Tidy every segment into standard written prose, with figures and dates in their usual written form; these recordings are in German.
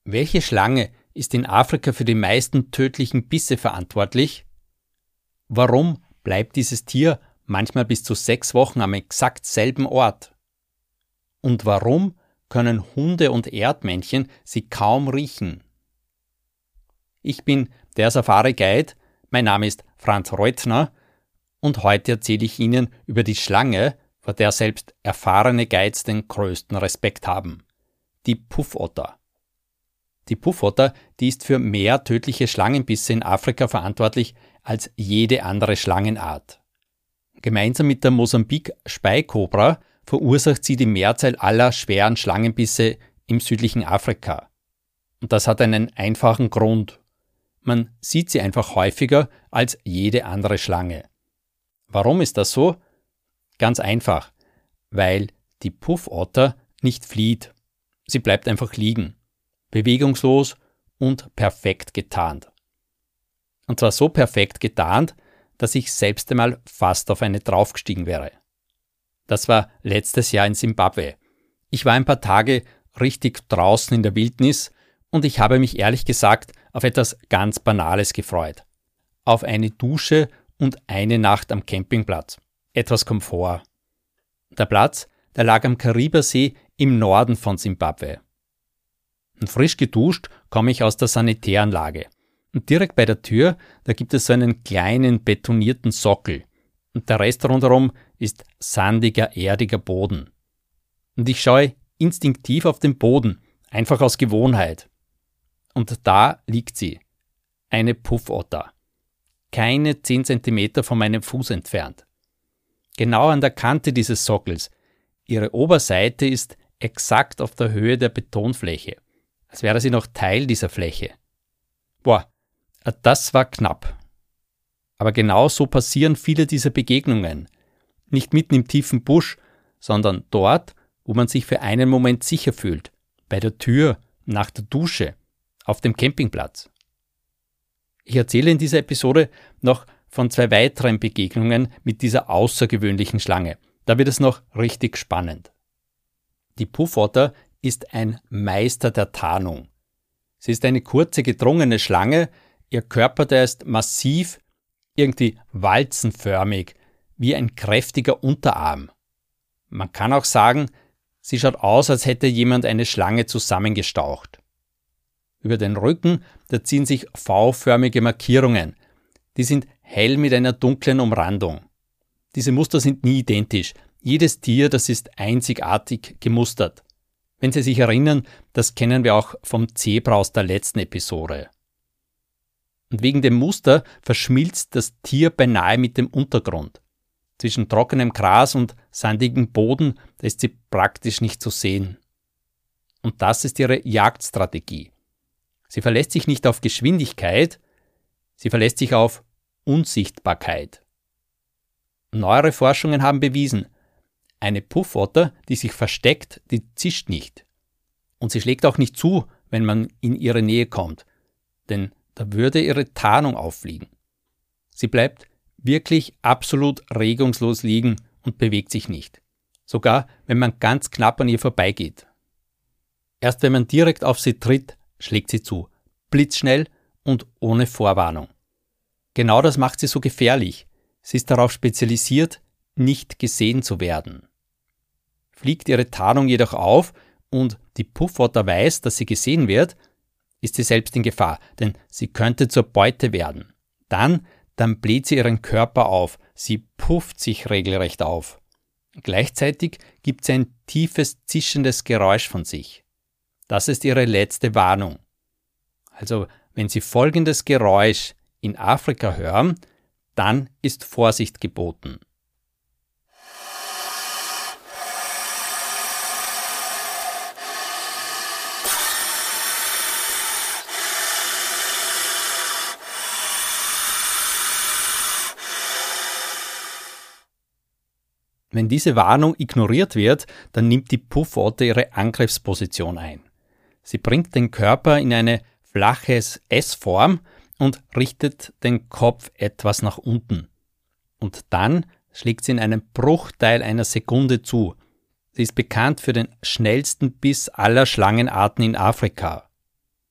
Welche Schlange ist in Afrika für die meisten tödlichen Bisse verantwortlich? Warum bleibt dieses Tier manchmal bis zu 6 Wochen am exakt selben Ort? Und warum können Hunde und Erdmännchen sie kaum riechen? Ich bin der Safari-Guide, mein Name ist Franz Reutner und heute erzähle ich Ihnen über die Schlange, vor der selbst erfahrene Guides den größten Respekt haben. Die Puffotter. Die Puffotter, die ist für mehr tödliche Schlangenbisse in Afrika verantwortlich als jede andere Schlangenart. Gemeinsam mit der Mosambik-Speikobra verursacht sie die Mehrzahl aller schweren Schlangenbisse im südlichen Afrika. Und das hat einen einfachen Grund. Man sieht sie einfach häufiger als jede andere Schlange. Warum ist das so? Ganz einfach, weil die Puffotter nicht flieht. Sie bleibt einfach liegen, bewegungslos und perfekt getarnt. Und zwar so perfekt getarnt, dass ich selbst einmal fast auf eine draufgestiegen wäre. Das war letztes Jahr in Simbabwe. Ich war ein paar Tage richtig draußen in der Wildnis und ich habe mich ehrlich gesagt auf etwas ganz Banales gefreut. Auf eine Dusche und eine Nacht am Campingplatz. Etwas Komfort. Der Platz, der lag am Kariba-See im Norden von Simbabwe. Und frisch geduscht komme ich aus der Sanitäranlage. Und direkt bei der Tür, da gibt es so einen kleinen betonierten Sockel. Und der Rest rundherum ist sandiger, erdiger Boden. Und ich schaue instinktiv auf den Boden, einfach aus Gewohnheit. Und da liegt sie, eine Puffotter. Keine 10 Zentimeter von meinem Fuß entfernt. Genau an der Kante dieses Sockels. Ihre Oberseite ist exakt auf der Höhe der Betonfläche, als wäre sie noch Teil dieser Fläche. Boah, das war knapp. Aber genau so passieren viele dieser Begegnungen. Nicht mitten im tiefen Busch, sondern dort, wo man sich für einen Moment sicher fühlt. Bei der Tür, nach der Dusche, auf dem Campingplatz. Ich erzähle in dieser Episode noch von 2 weiteren Begegnungen mit dieser außergewöhnlichen Schlange. Da wird es noch richtig spannend. Die Puffotter ist ein Meister der Tarnung. Sie ist eine kurze, gedrungene Schlange, ihr Körper, der ist massiv, irgendwie walzenförmig, wie ein kräftiger Unterarm. Man kann auch sagen, sie schaut aus, als hätte jemand eine Schlange zusammengestaucht. Über den Rücken, da ziehen sich V-förmige Markierungen. Die sind hell mit einer dunklen Umrandung. Diese Muster sind nie identisch. Jedes Tier, das ist einzigartig gemustert. Wenn Sie sich erinnern, das kennen wir auch vom Zebra aus der letzten Episode. Und wegen dem Muster verschmilzt das Tier beinahe mit dem Untergrund. Zwischen trockenem Gras und sandigem Boden, da ist sie praktisch nicht zu sehen. Und das ist ihre Jagdstrategie. Sie verlässt sich nicht auf Geschwindigkeit, sie verlässt sich auf Unsichtbarkeit. Neuere Forschungen haben bewiesen, eine Puffotter, die sich versteckt, die zischt nicht. Und sie schlägt auch nicht zu, wenn man in ihre Nähe kommt, denn da würde ihre Tarnung auffliegen. Sie bleibt wirklich absolut regungslos liegen und bewegt sich nicht. Sogar, wenn man ganz knapp an ihr vorbeigeht. Erst wenn man direkt auf sie tritt, schlägt sie zu. Blitzschnell und ohne Vorwarnung. Genau das macht sie so gefährlich. Sie ist darauf spezialisiert, nicht gesehen zu werden. Fliegt ihre Tarnung jedoch auf und die Puffotter weiß, dass sie gesehen wird, ist sie selbst in Gefahr, denn sie könnte zur Beute werden. Dann bläht sie ihren Körper auf, sie pufft sich regelrecht auf. Gleichzeitig gibt sie ein tiefes, zischendes Geräusch von sich. Das ist ihre letzte Warnung. Also, wenn Sie folgendes Geräusch in Afrika hören, dann ist Vorsicht geboten. Wenn diese Warnung ignoriert wird, dann nimmt die Puffotter ihre Angriffsposition ein. Sie bringt den Körper in eine flache S-Form und richtet den Kopf etwas nach unten. Und dann schlägt sie in einem Bruchteil einer Sekunde zu. Sie ist bekannt für den schnellsten Biss aller Schlangenarten in Afrika.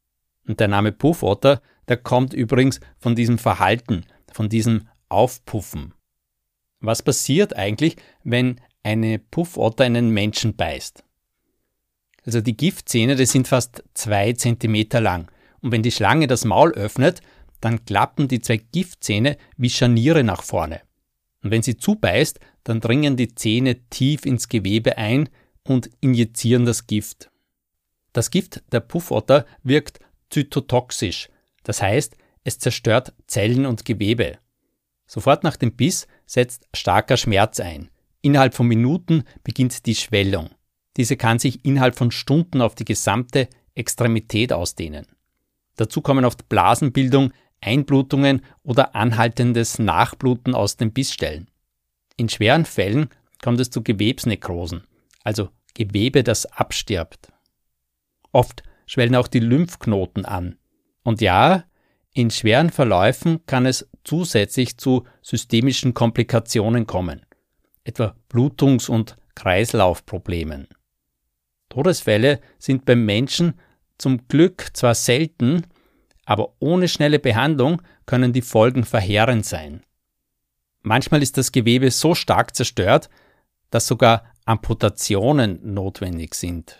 Und der Name Puffotter, der kommt übrigens von diesem Verhalten, von diesem Aufpuffen. Was passiert eigentlich, wenn eine Puffotter einen Menschen beißt? Also die Giftzähne, die sind fast 2 Zentimeter lang. Und wenn die Schlange das Maul öffnet, dann klappen die 2 Giftzähne wie Scharniere nach vorne. Und wenn sie zubeißt, dann dringen die Zähne tief ins Gewebe ein und injizieren das Gift. Das Gift der Puffotter wirkt zytotoxisch, das heißt, es zerstört Zellen und Gewebe. Sofort nach dem Biss setzt starker Schmerz ein. Innerhalb von Minuten beginnt die Schwellung. Diese kann sich innerhalb von Stunden auf die gesamte Extremität ausdehnen. Dazu kommen oft Blasenbildung, Einblutungen oder anhaltendes Nachbluten aus den Bissstellen. In schweren Fällen kommt es zu Gewebsnekrosen, also Gewebe, das abstirbt. Oft schwellen auch die Lymphknoten an. Und ja, in schweren Verläufen kann es zusätzlich zu systemischen Komplikationen kommen, etwa Blutungs- und Kreislaufproblemen. Todesfälle sind beim Menschen zum Glück zwar selten, aber ohne schnelle Behandlung können die Folgen verheerend sein. Manchmal ist das Gewebe so stark zerstört, dass sogar Amputationen notwendig sind.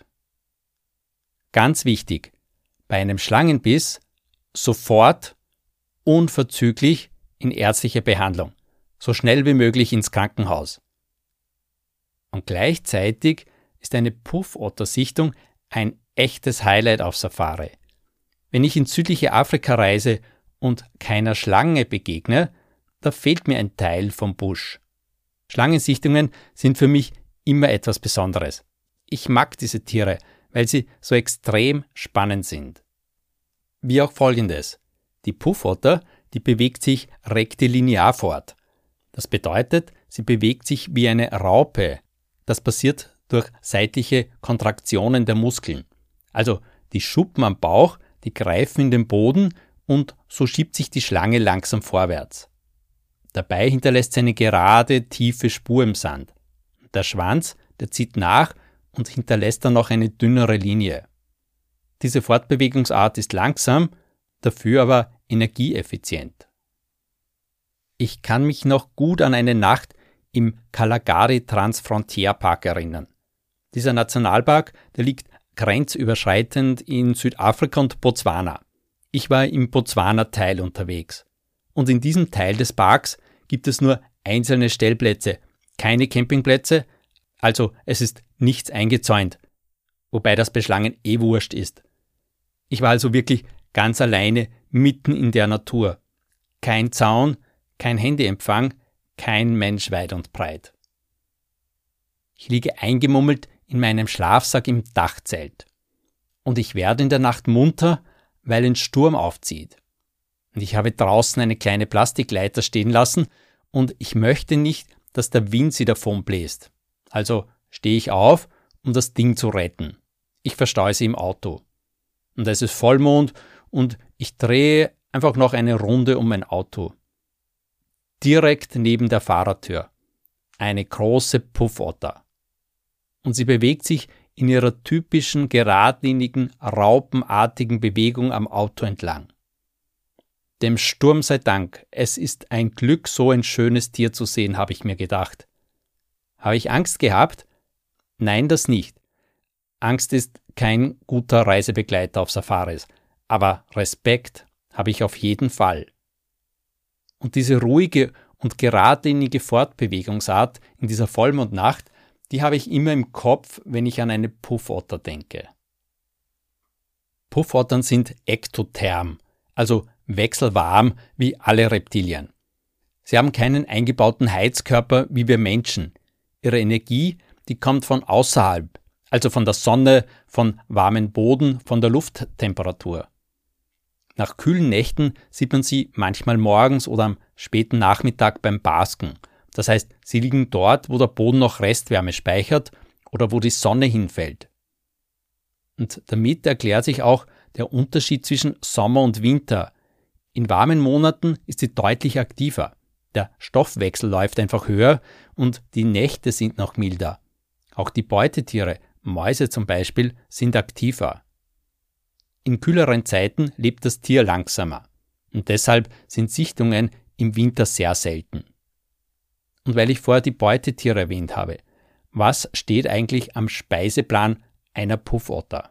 Ganz wichtig, bei einem Schlangenbiss sofort, unverzüglich in ärztliche Behandlung, so schnell wie möglich ins Krankenhaus. Und gleichzeitig ist eine Puffottersichtung ein echtes Highlight auf Safari. Wenn ich ins südliche Afrika reise und keiner Schlange begegne, da fehlt mir ein Teil vom Busch. Schlangensichtungen sind für mich immer etwas Besonderes. Ich mag diese Tiere, weil sie so extrem spannend sind. Wie auch Folgendes. Die Puffotter, die bewegt sich rektilinear fort. Das bedeutet, sie bewegt sich wie eine Raupe. Das passiert durch seitliche Kontraktionen der Muskeln. Also die Schuppen am Bauch, die greifen in den Boden und so schiebt sich die Schlange langsam vorwärts. Dabei hinterlässt sie eine gerade, tiefe Spur im Sand. Der Schwanz, der zieht nach und hinterlässt dann noch eine dünnere Linie. Diese Fortbewegungsart ist langsam, dafür aber energieeffizient. Ich kann mich noch gut an eine Nacht im Kalahari Transfrontier Park erinnern. Dieser Nationalpark, der liegt grenzüberschreitend in Südafrika und Botswana. Ich war im Botswana-Teil unterwegs. Und in diesem Teil des Parks gibt es nur einzelne Stellplätze, keine Campingplätze, also es ist nichts eingezäunt, wobei das bei Schlangen wurscht ist. Ich war also wirklich ganz alleine mitten in der Natur. Kein Zaun, kein Handyempfang, kein Mensch weit und breit. Ich liege eingemummelt in meinem Schlafsack im Dachzelt. Und ich werde in der Nacht munter, weil ein Sturm aufzieht. Und ich habe draußen eine kleine Plastikleiter stehen lassen und ich möchte nicht, dass der Wind sie davon bläst. Also stehe ich auf, um das Ding zu retten. Ich verstaue sie im Auto. Und es ist Vollmond und ich drehe einfach noch eine Runde um mein Auto. Direkt neben der Fahrertür. Eine große Puffotter. Und sie bewegt sich in ihrer typischen, geradlinigen, raupenartigen Bewegung am Auto entlang. Dem Sturm sei Dank, es ist ein Glück, so ein schönes Tier zu sehen, habe ich mir gedacht. Habe ich Angst gehabt? Nein, das nicht. Angst ist kein guter Reisebegleiter auf Safaris, aber Respekt habe ich auf jeden Fall. Und diese ruhige und geradlinige Fortbewegungsart in dieser Vollmondnacht, die habe ich immer im Kopf, wenn ich an eine Puffotter denke. Puffottern sind ektotherm, also wechselwarm wie alle Reptilien. Sie haben keinen eingebauten Heizkörper wie wir Menschen. Ihre Energie, die kommt von außerhalb, also von der Sonne, von warmem Boden, von der Lufttemperatur. Nach kühlen Nächten sieht man sie manchmal morgens oder am späten Nachmittag beim Basken. Das heißt, sie liegen dort, wo der Boden noch Restwärme speichert oder wo die Sonne hinfällt. Und damit erklärt sich auch der Unterschied zwischen Sommer und Winter. In warmen Monaten ist sie deutlich aktiver. Der Stoffwechsel läuft einfach höher und die Nächte sind noch milder. Auch die Beutetiere, Mäuse zum Beispiel, sind aktiver. In kühleren Zeiten lebt das Tier langsamer und deshalb sind Sichtungen im Winter sehr selten. Und weil ich vorher die Beutetiere erwähnt habe, was steht eigentlich am Speiseplan einer Puffotter?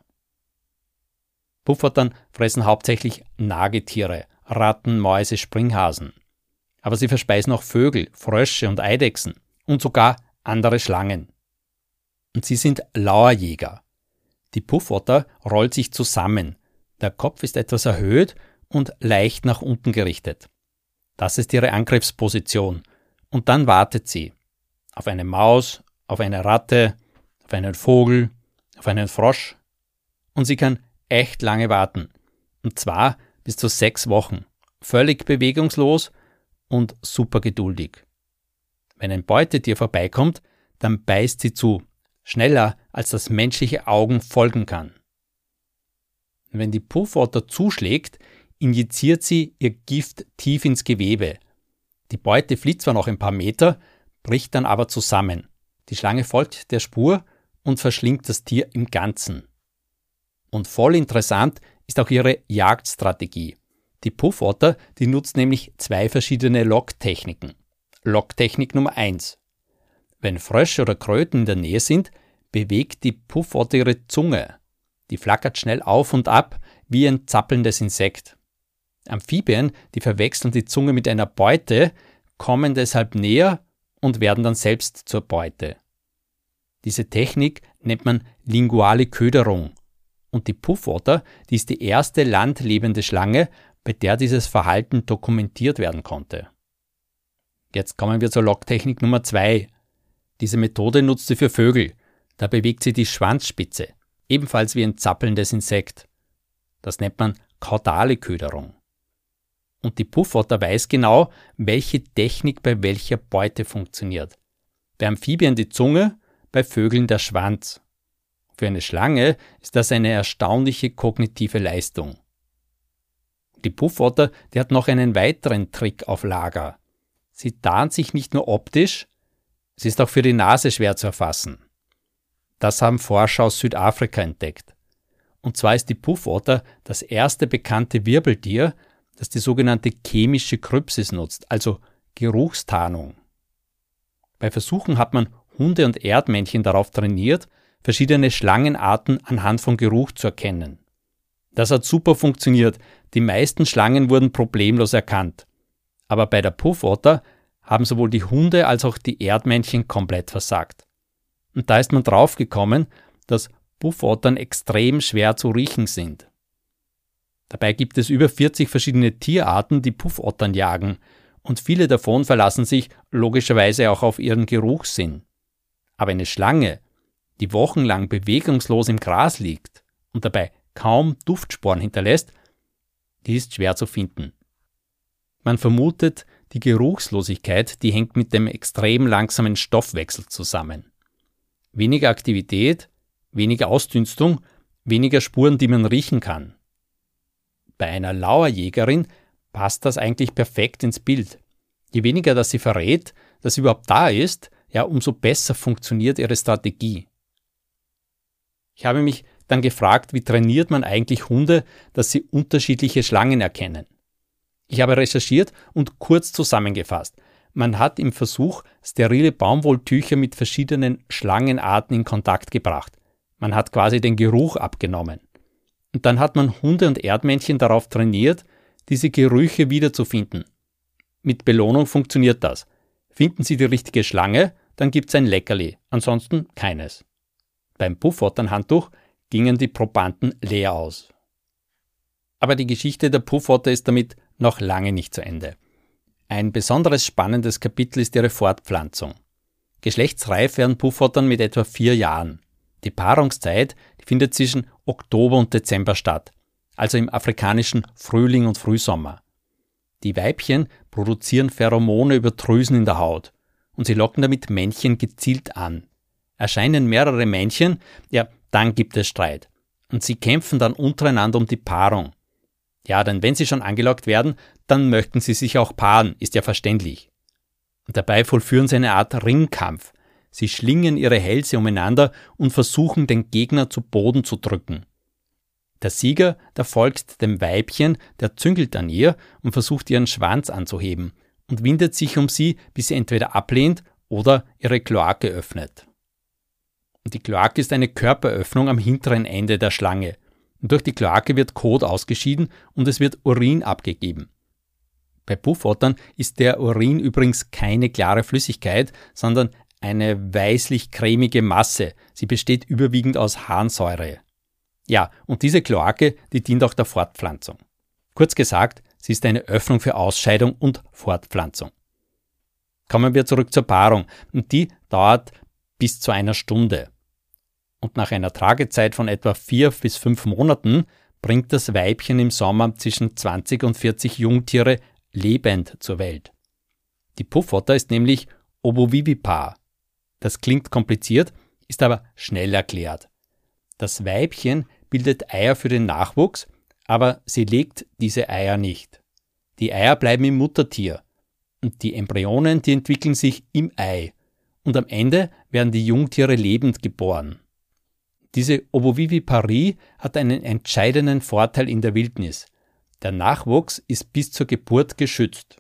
Puffottern fressen hauptsächlich Nagetiere, Ratten, Mäuse, Springhasen. Aber sie verspeisen auch Vögel, Frösche und Eidechsen und sogar andere Schlangen. Und sie sind Lauerjäger. Die Puffotter rollt sich zusammen. Der Kopf ist etwas erhöht und leicht nach unten gerichtet. Das ist ihre Angriffsposition. Und dann wartet sie auf eine Maus, auf eine Ratte, auf einen Vogel, auf einen Frosch. Und sie kann echt lange warten. Und zwar bis zu 6 Wochen. Völlig bewegungslos und super geduldig. Wenn ein Beutetier vorbeikommt, dann beißt sie zu. Schneller, als das menschliche Augen folgen kann. Wenn die Puffotter zuschlägt, injiziert sie ihr Gift tief ins Gewebe. Die Beute flieht zwar noch ein paar Meter, bricht dann aber zusammen. Die Schlange folgt der Spur und verschlingt das Tier im Ganzen. Und voll interessant ist auch ihre Jagdstrategie. Die Puffotter, die nutzt nämlich 2 verschiedene Locktechniken. Locktechnik Nummer 1. Wenn Frösche oder Kröten in der Nähe sind, bewegt die Puffotter ihre Zunge. Die flackert schnell auf und ab wie ein zappelndes Insekt. Amphibien, die verwechseln die Zunge mit einer Beute, kommen deshalb näher und werden dann selbst zur Beute. Diese Technik nennt man linguale Köderung. Und die Puffotter, die ist die erste landlebende Schlange, bei der dieses Verhalten dokumentiert werden konnte. Jetzt kommen wir zur Locktechnik Nummer 2. Diese Methode nutzt sie für Vögel. Da bewegt sie die Schwanzspitze, ebenfalls wie ein zappelndes Insekt. Das nennt man kaudale Köderung. Und die Puffotter weiß genau, welche Technik bei welcher Beute funktioniert. Bei Amphibien die Zunge, bei Vögeln der Schwanz. Für eine Schlange ist das eine erstaunliche kognitive Leistung. Die Puffotter, die hat noch einen weiteren Trick auf Lager. Sie tarnt sich nicht nur optisch, sie ist auch für die Nase schwer zu erfassen. Das haben Forscher aus Südafrika entdeckt. Und zwar ist die Puffotter das erste bekannte Wirbeltier, das die sogenannte chemische Krypsis nutzt, also Geruchstarnung. Bei Versuchen hat man Hunde und Erdmännchen darauf trainiert, verschiedene Schlangenarten anhand von Geruch zu erkennen. Das hat super funktioniert, die meisten Schlangen wurden problemlos erkannt. Aber bei der Puffotter haben sowohl die Hunde als auch die Erdmännchen komplett versagt. Und da ist man draufgekommen, dass Puffottern extrem schwer zu riechen sind. Dabei gibt es über 40 verschiedene Tierarten, die Puffottern jagen, und viele davon verlassen sich logischerweise auch auf ihren Geruchssinn. Aber eine Schlange, die wochenlang bewegungslos im Gras liegt und dabei kaum Duftsporen hinterlässt, die ist schwer zu finden. Man vermutet, die Geruchslosigkeit, die hängt mit dem extrem langsamen Stoffwechsel zusammen. Weniger Aktivität, weniger Ausdünstung, weniger Spuren, die man riechen kann. Bei einer Lauerjägerin passt das eigentlich perfekt ins Bild. Je weniger das sie verrät, dass sie überhaupt da ist, ja, umso besser funktioniert ihre Strategie. Ich habe mich dann gefragt, wie trainiert man eigentlich Hunde, dass sie unterschiedliche Schlangen erkennen? Ich habe recherchiert und kurz zusammengefasst. Man hat im Versuch sterile Baumwolltücher mit verschiedenen Schlangenarten in Kontakt gebracht. Man hat quasi den Geruch abgenommen. Und dann hat man Hunde und Erdmännchen darauf trainiert, diese Gerüche wiederzufinden. Mit Belohnung funktioniert das. Finden sie die richtige Schlange, dann gibt's ein Leckerli, ansonsten keines. Beim Puffotternhandtuch gingen die Probanden leer aus. Aber die Geschichte der Puffotter ist damit noch lange nicht zu Ende. Ein besonderes spannendes Kapitel ist ihre Fortpflanzung. Geschlechtsreif werden Puffottern mit etwa 4 Jahren. Die Paarungszeit findet zwischen Oktober und Dezember statt, also im afrikanischen Frühling und Frühsommer. Die Weibchen produzieren Pheromone über Drüsen in der Haut und sie locken damit Männchen gezielt an. Erscheinen mehrere Männchen, ja, dann gibt es Streit. Und sie kämpfen dann untereinander um die Paarung. Ja, denn wenn sie schon angelockt werden, dann möchten sie sich auch paaren, ist ja verständlich. Und dabei vollführen sie eine Art Ringkampf. Sie schlingen ihre Hälse umeinander und versuchen, den Gegner zu Boden zu drücken. Der Sieger, der folgt dem Weibchen, der züngelt an ihr und versucht ihren Schwanz anzuheben und windet sich um sie, bis sie entweder ablehnt oder ihre Kloake öffnet. Und die Kloake ist eine Körperöffnung am hinteren Ende der Schlange. Und durch die Kloake wird Kot ausgeschieden und es wird Urin abgegeben. Bei Puffottern ist der Urin übrigens keine klare Flüssigkeit, sondern eine weißlich-cremige Masse. Sie besteht überwiegend aus Harnsäure. Ja, und diese Kloake, die dient auch der Fortpflanzung. Kurz gesagt, sie ist eine Öffnung für Ausscheidung und Fortpflanzung. Kommen wir zurück zur Paarung. Und die dauert bis zu 1 Stunde. Und nach einer Tragezeit von etwa 4 bis 5 Monaten bringt das Weibchen im Sommer zwischen 20 und 40 Jungtiere lebend zur Welt. Die Puffotter ist nämlich ovovivipar. Das klingt kompliziert, ist aber schnell erklärt. Das Weibchen bildet Eier für den Nachwuchs, aber sie legt diese Eier nicht. Die Eier bleiben im Muttertier und die Embryonen, die entwickeln sich im Ei und am Ende werden die Jungtiere lebend geboren. Diese Ovoviviparie hat einen entscheidenden Vorteil in der Wildnis. Der Nachwuchs ist bis zur Geburt geschützt.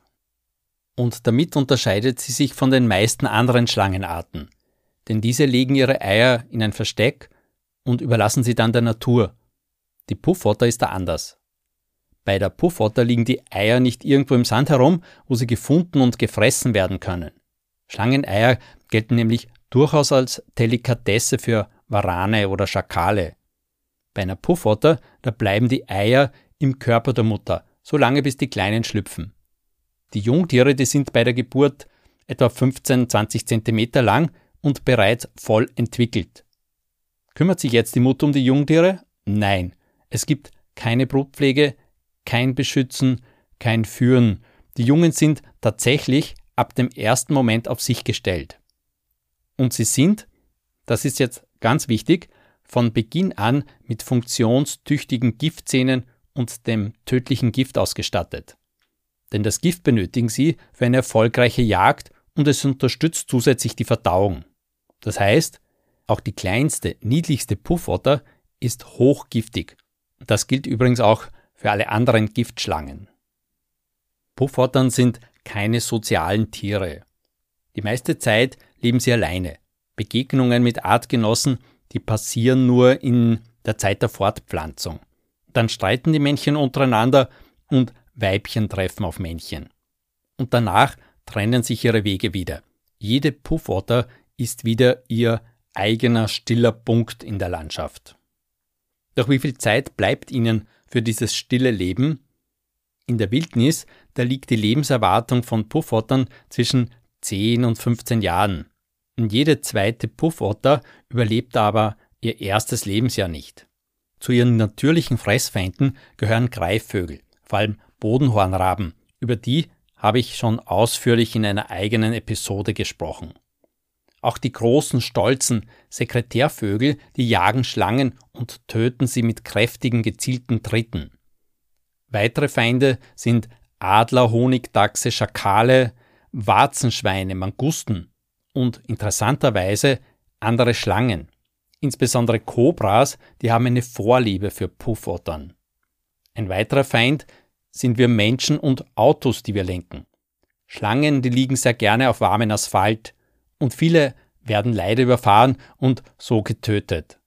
Und damit unterscheidet sie sich von den meisten anderen Schlangenarten. Denn diese legen ihre Eier in ein Versteck und überlassen sie dann der Natur. Die Puffotter ist da anders. Bei der Puffotter liegen die Eier nicht irgendwo im Sand herum, wo sie gefunden und gefressen werden können. Schlangeneier gelten nämlich durchaus als Delikatesse für Warane oder Schakale. Bei einer Puffotter, da bleiben die Eier im Körper der Mutter, solange bis die Kleinen schlüpfen. Die Jungtiere, die sind bei der Geburt etwa 15-20 cm lang und bereits voll entwickelt. Kümmert sich jetzt die Mutter um die Jungtiere? Nein, es gibt keine Brutpflege, kein Beschützen, kein Führen. Die Jungen sind tatsächlich ab dem ersten Moment auf sich gestellt. Und sie sind, das ist jetzt ganz wichtig, von Beginn an mit funktionstüchtigen Giftzähnen und dem tödlichen Gift ausgestattet. Denn das Gift benötigen sie für eine erfolgreiche Jagd und es unterstützt zusätzlich die Verdauung. Das heißt, auch die kleinste, niedlichste Puffotter ist hochgiftig. Das gilt übrigens auch für alle anderen Giftschlangen. Puffottern sind keine sozialen Tiere. Die meiste Zeit leben sie alleine. Begegnungen mit Artgenossen, die passieren nur in der Zeit der Fortpflanzung. Dann streiten die Männchen untereinander und Weibchen treffen auf Männchen. Und danach trennen sich ihre Wege wieder. Jede Puffotter ist wieder ihr eigener stiller Punkt in der Landschaft. Doch wie viel Zeit bleibt ihnen für dieses stille Leben? In der Wildnis, da liegt die Lebenserwartung von Puffottern zwischen 10 und 15 Jahren. Und jede zweite Puffotter überlebt aber ihr erstes Lebensjahr nicht. Zu ihren natürlichen Fressfeinden gehören Greifvögel, vor allem Bodenhornraben. Über die habe ich schon ausführlich in einer eigenen Episode gesprochen. Auch die großen, stolzen Sekretärvögel, die jagen Schlangen und töten sie mit kräftigen, gezielten Tritten. Weitere Feinde sind Adler, Honigdachse, Schakale, Warzenschweine, Mangusten und interessanterweise andere Schlangen. Insbesondere Kobras, die haben eine Vorliebe für Puffottern. Ein weiterer Feind sind wir Menschen und Autos, die wir lenken. Schlangen, die liegen sehr gerne auf warmem Asphalt und viele werden leider überfahren und so getötet.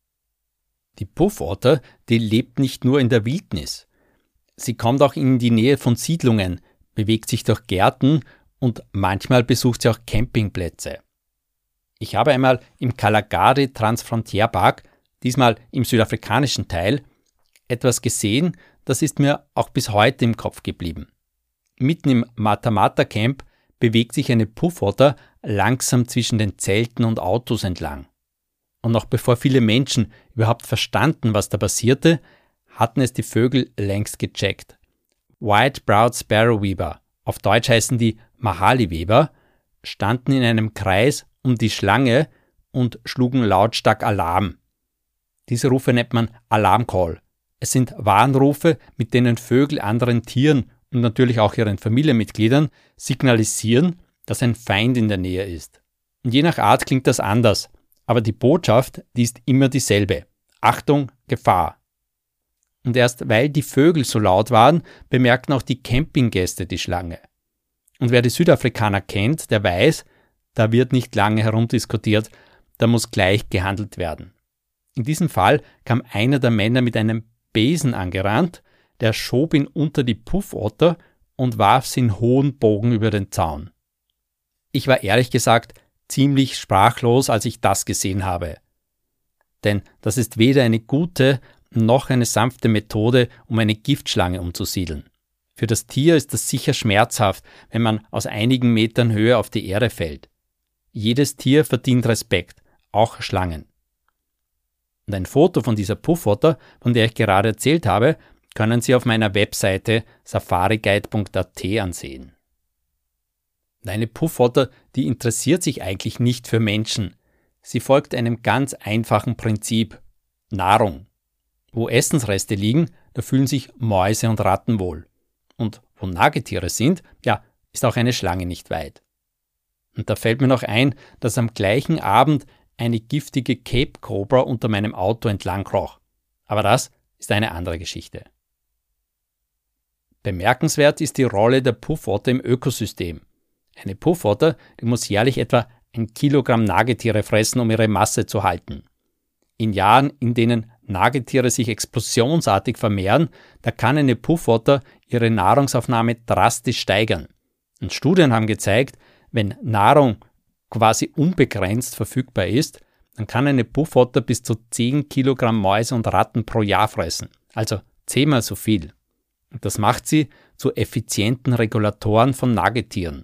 Die Puffotter, die lebt nicht nur in der Wildnis. Sie kommt auch in die Nähe von Siedlungen, bewegt sich durch Gärten und manchmal besucht sie auch Campingplätze. Ich habe einmal im Kalahari Transfrontier Park, diesmal im südafrikanischen Teil, etwas gesehen, das ist mir auch bis heute im Kopf geblieben. Mitten im Mata-Mata Camp bewegt sich eine Puffotter langsam zwischen den Zelten und Autos entlang. Und noch bevor viele Menschen überhaupt verstanden, was da passierte, hatten es die Vögel längst gecheckt. White-browed Sparrowweaver, auf Deutsch heißen die Mahali-Weber, standen in einem Kreis um die Schlange und schlugen lautstark Alarm. Diese Rufe nennt man Alarmcall. Es sind Warnrufe, mit denen Vögel anderen Tieren und natürlich auch ihren Familienmitgliedern signalisieren, dass ein Feind in der Nähe ist. Und je nach Art klingt das anders, aber die Botschaft, die ist immer dieselbe. Achtung, Gefahr. Und erst weil die Vögel so laut waren, bemerkten auch die Campinggäste die Schlange. Und wer die Südafrikaner kennt, der weiß, da wird nicht lange herumdiskutiert, da muss gleich gehandelt werden. In diesem Fall kam einer der Männer mit einem Besen angerannt, der schob ihn unter die Puffotter und warf sie in hohen Bogen über den Zaun. Ich war ehrlich gesagt ziemlich sprachlos, als ich das gesehen habe. Denn das ist weder eine gute noch eine sanfte Methode, um eine Giftschlange umzusiedeln. Für das Tier ist das sicher schmerzhaft, wenn man aus einigen Metern Höhe auf die Erde fällt. Jedes Tier verdient Respekt, auch Schlangen. Und ein Foto von dieser Puffotter, von der ich gerade erzählt habe, können Sie auf meiner Webseite safariguide.at ansehen. Eine Puffotter, die interessiert sich eigentlich nicht für Menschen. Sie folgt einem ganz einfachen Prinzip: Nahrung. Wo Essensreste liegen, da fühlen sich Mäuse und Ratten wohl. Und wo Nagetiere sind, ja, ist auch eine Schlange nicht weit. Und da fällt mir noch ein, dass am gleichen Abend eine giftige Cape Cobra unter meinem Auto entlang kroch. Aber das ist eine andere Geschichte. Bemerkenswert ist die Rolle der Puffotter im Ökosystem. Eine Puffotter, die muss jährlich etwa 1 Kilogramm Nagetiere fressen, um ihre Masse zu halten. In Jahren, in denen Nagetiere sich explosionsartig vermehren, da kann eine Puffotter ihre Nahrungsaufnahme drastisch steigern. Und Studien haben gezeigt, wenn Nahrung quasi unbegrenzt verfügbar ist, dann kann eine Puffotter bis zu 10 Kilogramm Mäuse und Ratten pro Jahr fressen, also 10-mal so viel. Und das macht sie zu effizienten Regulatoren von Nagetieren.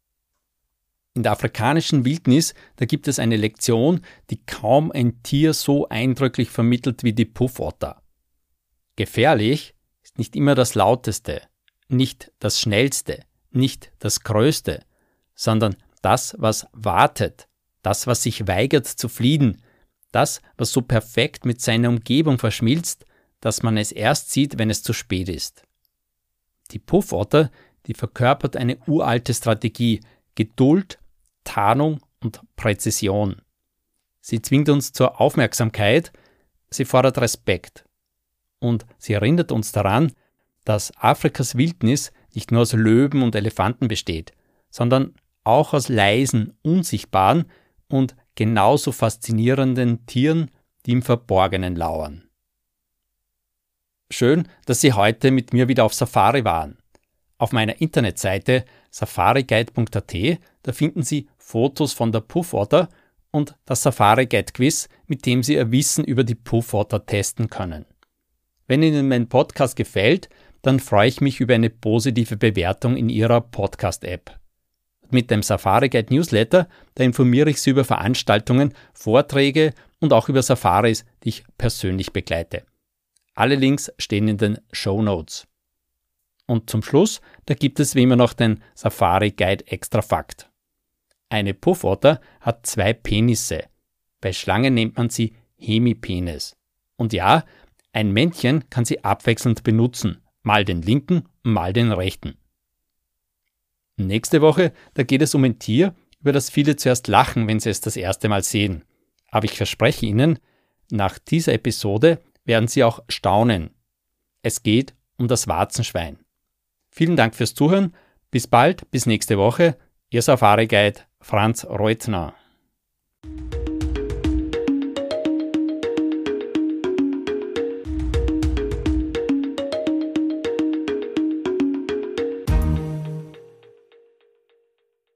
In der afrikanischen Wildnis, da gibt es eine Lektion, die kaum ein Tier so eindrücklich vermittelt wie die Puffotter. Gefährlich ist nicht immer das Lauteste, nicht das Schnellste, nicht das Größte, sondern das, was wartet, das, was sich weigert zu fliehen, das, was so perfekt mit seiner Umgebung verschmilzt, dass man es erst sieht, wenn es zu spät ist. Die Puffotter, die verkörpert eine uralte Strategie: Geduld, Tarnung und Präzision. Sie zwingt uns zur Aufmerksamkeit, sie fordert Respekt. Und sie erinnert uns daran, dass Afrikas Wildnis nicht nur aus Löwen und Elefanten besteht, sondern auch aus leisen, unsichtbaren und genauso faszinierenden Tieren, die im Verborgenen lauern. Schön, dass Sie heute mit mir wieder auf Safari waren. Auf meiner Internetseite safariguide.at, da finden Sie Fotos von der Puffotter und das Safari Guide Quiz, mit dem Sie Ihr Wissen über die Puffotter testen können. Wenn Ihnen mein Podcast gefällt, dann freue ich mich über eine positive Bewertung in Ihrer Podcast-App. Mit dem Safari Guide Newsletter, da informiere ich Sie über Veranstaltungen, Vorträge und auch über Safaris, die ich persönlich begleite. Alle Links stehen in den Shownotes. Und zum Schluss, da gibt es wie immer noch den Safari Guide Extra Fakt. Eine Puffotter hat 2 Penisse. Bei Schlangen nennt man sie Hemipenis. Und ja, ein Männchen kann sie abwechselnd benutzen, mal den linken, mal den rechten. Nächste Woche, da geht es um ein Tier, über das viele zuerst lachen, wenn sie es das erste Mal sehen. Aber ich verspreche Ihnen, nach dieser Episode werden Sie auch staunen. Es geht um das Warzenschwein. Vielen Dank fürs Zuhören. Bis bald, bis nächste Woche. Ihr Safari Guide Franz Reutner.